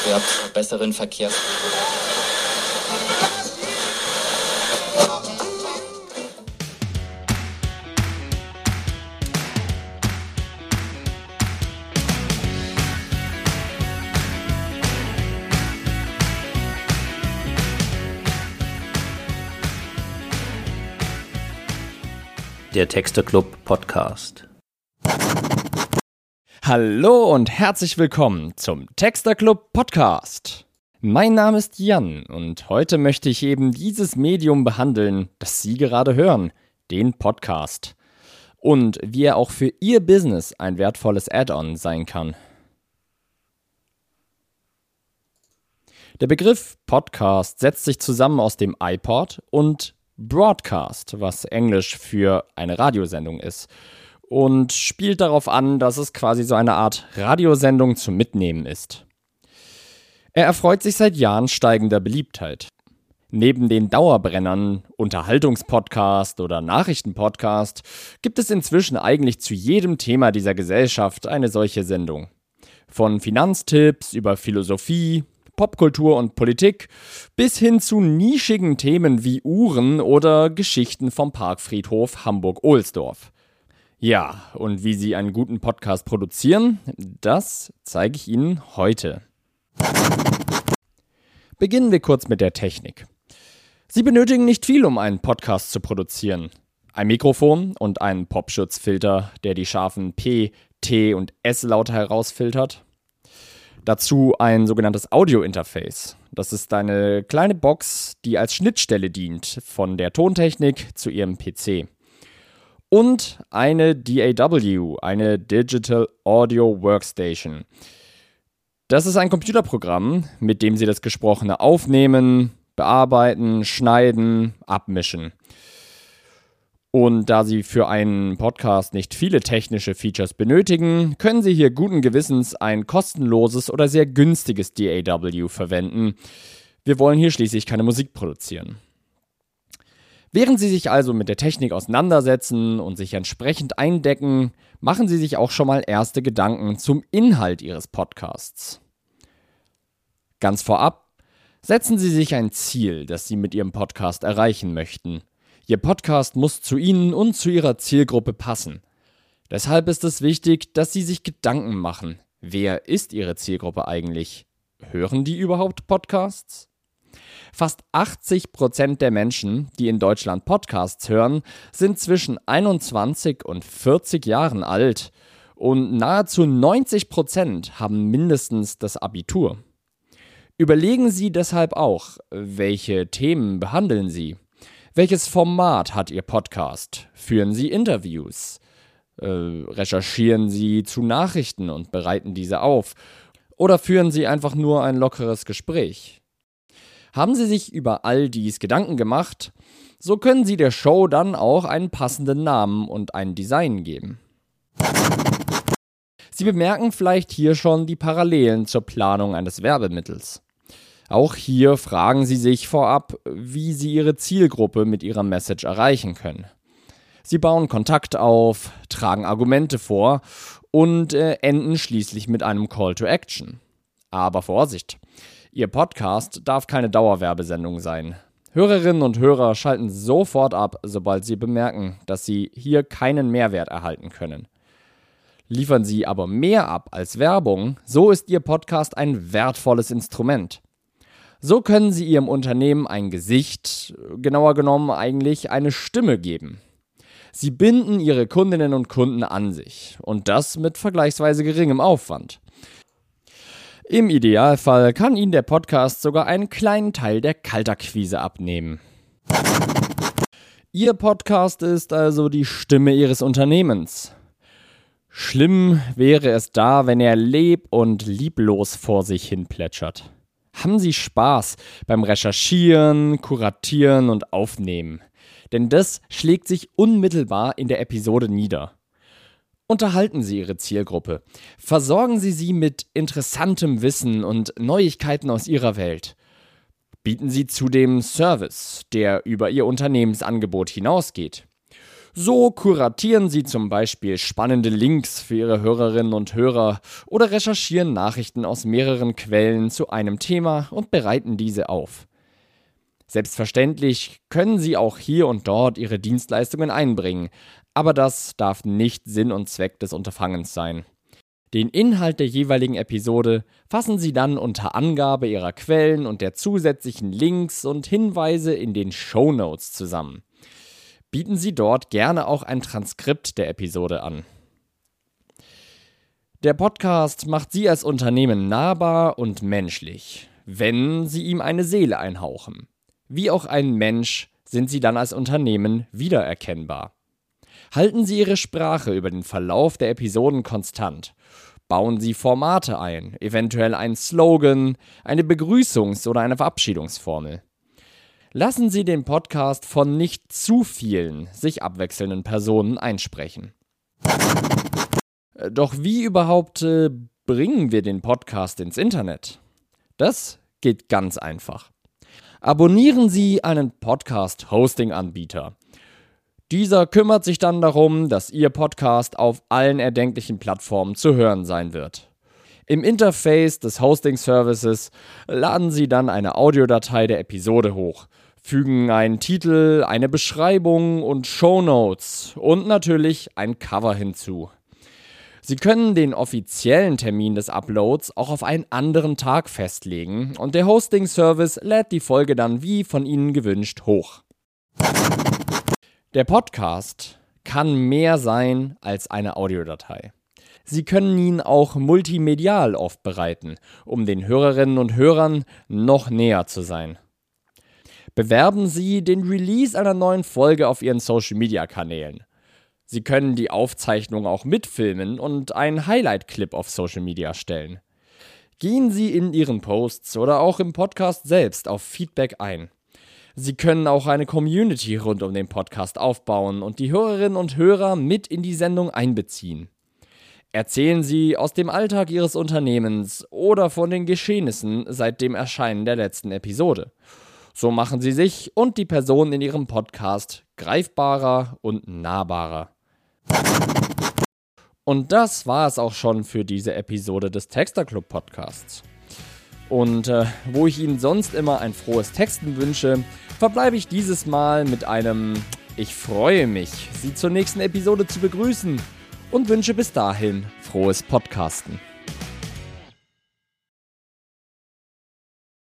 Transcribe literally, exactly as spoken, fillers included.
Ihr habt besseren Verkehr. Der Texter-Club Podcast. Hallo und herzlich willkommen zum Texter-Club Podcast. Mein Name ist Jan und heute möchte ich eben dieses Medium behandeln, das Sie gerade hören, den Podcast. Und wie er auch für Ihr Business ein wertvolles Add-on sein kann. Der Begriff Podcast setzt sich zusammen aus dem iPod und Broadcast, was Englisch für eine Radiosendung ist, und spielt darauf an, dass es quasi so eine Art Radiosendung zum Mitnehmen ist. Er erfreut sich seit Jahren steigender Beliebtheit. Neben den Dauerbrennern, Unterhaltungspodcast oder Nachrichtenpodcast, gibt es inzwischen eigentlich zu jedem Thema dieser Gesellschaft eine solche Sendung. Von Finanztipps über Philosophie, Popkultur und Politik bis hin zu nischigen Themen wie Uhren oder Geschichten vom Parkfriedhof Hamburg-Ohlsdorf. Ja, und wie Sie einen guten Podcast produzieren, das zeige ich Ihnen heute. Beginnen wir kurz mit der Technik. Sie benötigen nicht viel, um einen Podcast zu produzieren. Ein Mikrofon und einen Popschutzfilter, der die scharfen P, T und S-Laute herausfiltert. Dazu ein sogenanntes Audio-Interface. Das ist eine kleine Box, die als Schnittstelle dient von der Tontechnik zu Ihrem P C. Und eine D A W, eine Digital Audio Workstation. Das ist ein Computerprogramm, mit dem Sie das Gesprochene aufnehmen, bearbeiten, schneiden, abmischen. Und da Sie für einen Podcast nicht viele technische Features benötigen, können Sie hier guten Gewissens ein kostenloses oder sehr günstiges D A W verwenden. Wir wollen hier schließlich keine Musik produzieren. Während Sie sich also mit der Technik auseinandersetzen und sich entsprechend eindecken, machen Sie sich auch schon mal erste Gedanken zum Inhalt Ihres Podcasts. Ganz vorab, setzen Sie sich ein Ziel, das Sie mit Ihrem Podcast erreichen möchten. Ihr Podcast muss zu Ihnen und zu Ihrer Zielgruppe passen. Deshalb ist es wichtig, dass Sie sich Gedanken machen. Wer ist Ihre Zielgruppe eigentlich? Hören die überhaupt Podcasts? Fast achtzig Prozent der Menschen, die in Deutschland Podcasts hören, sind zwischen einundzwanzig und vierzig Jahren alt und nahezu neunzig Prozent haben mindestens das Abitur. Überlegen Sie deshalb auch, welche Themen behandeln Sie? Welches Format hat Ihr Podcast? Führen Sie Interviews? Äh, recherchieren Sie zu Nachrichten und bereiten diese auf? Oder führen Sie einfach nur ein lockeres Gespräch? Haben Sie sich über all dies Gedanken gemacht? So können Sie der Show dann auch einen passenden Namen und ein Design geben. Sie bemerken vielleicht hier schon die Parallelen zur Planung eines Werbemittels. Auch hier fragen Sie sich vorab, wie Sie Ihre Zielgruppe mit Ihrer Message erreichen können. Sie bauen Kontakt auf, tragen Argumente vor und äh, enden schließlich mit einem Call to Action. Aber Vorsicht! Ihr Podcast darf keine Dauerwerbesendung sein. Hörerinnen und Hörer schalten sofort ab, sobald sie bemerken, dass sie hier keinen Mehrwert erhalten können. Liefern Sie aber mehr ab als Werbung, so ist Ihr Podcast ein wertvolles Instrument. So können Sie Ihrem Unternehmen ein Gesicht, genauer genommen eigentlich eine Stimme geben. Sie binden Ihre Kundinnen und Kunden an sich und das mit vergleichsweise geringem Aufwand. Im Idealfall kann Ihnen der Podcast sogar einen kleinen Teil der Kaltakquise abnehmen. Ihr Podcast ist also die Stimme Ihres Unternehmens. Schlimm wäre es da, wenn er leb- und lieblos vor sich hin plätschert. Haben Sie Spaß beim Recherchieren, Kuratieren und Aufnehmen, denn das schlägt sich unmittelbar in der Episode nieder. Unterhalten Sie Ihre Zielgruppe, versorgen Sie sie mit interessantem Wissen und Neuigkeiten aus Ihrer Welt. Bieten Sie zudem Service, der über Ihr Unternehmensangebot hinausgeht. So kuratieren Sie zum Beispiel spannende Links für Ihre Hörerinnen und Hörer oder recherchieren Nachrichten aus mehreren Quellen zu einem Thema und bereiten diese auf. Selbstverständlich können Sie auch hier und dort Ihre Dienstleistungen einbringen, aber das darf nicht Sinn und Zweck des Unterfangens sein. Den Inhalt der jeweiligen Episode fassen Sie dann unter Angabe Ihrer Quellen und der zusätzlichen Links und Hinweise in den Shownotes zusammen. Bieten Sie dort gerne auch ein Transkript der Episode an. Der Podcast macht Sie als Unternehmen nahbar und menschlich, wenn Sie ihm eine Seele einhauchen. Wie auch ein Mensch sind Sie dann als Unternehmen wiedererkennbar. Halten Sie Ihre Sprache über den Verlauf der Episoden konstant. Bauen Sie Formate ein, eventuell einen Slogan, eine Begrüßungs- oder eine Verabschiedungsformel. Lassen Sie den Podcast von nicht zu vielen, sich abwechselnden Personen einsprechen. Doch wie überhaupt äh, bringen wir den Podcast ins Internet? Das geht ganz einfach. Abonnieren Sie einen Podcast-Hosting-Anbieter. Dieser kümmert sich dann darum, dass Ihr Podcast auf allen erdenklichen Plattformen zu hören sein wird. Im Interface des Hosting-Services laden Sie dann eine Audiodatei der Episode hoch, fügen einen Titel, eine Beschreibung und Shownotes und natürlich ein Cover hinzu. Sie können den offiziellen Termin des Uploads auch auf einen anderen Tag festlegen und der Hosting-Service lädt die Folge dann wie von Ihnen gewünscht hoch. Der Podcast kann mehr sein als eine Audiodatei. Sie können ihn auch multimedial aufbereiten, um den Hörerinnen und Hörern noch näher zu sein. Bewerben Sie den Release einer neuen Folge auf Ihren Social-Media-Kanälen. Sie können die Aufzeichnung auch mitfilmen und einen Highlight-Clip auf Social Media stellen. Gehen Sie in Ihren Posts oder auch im Podcast selbst auf Feedback ein. Sie können auch eine Community rund um den Podcast aufbauen und die Hörerinnen und Hörer mit in die Sendung einbeziehen. Erzählen Sie aus dem Alltag Ihres Unternehmens oder von den Geschehnissen seit dem Erscheinen der letzten Episode. So machen Sie sich und die Person in Ihrem Podcast greifbarer und nahbarer. Und das war es auch schon für diese Episode des Texter Club Podcasts. Und äh, wo ich Ihnen sonst immer ein frohes Texten wünsche, verbleibe ich dieses Mal mit einem Ich freue mich, Sie zur nächsten Episode zu begrüßen und wünsche bis dahin frohes Podcasten.